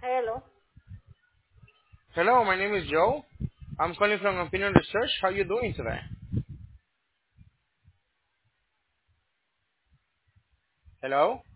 Hello. Hello, my name is Joe. I'm calling from Opinion Research. How are you doing today? Hello?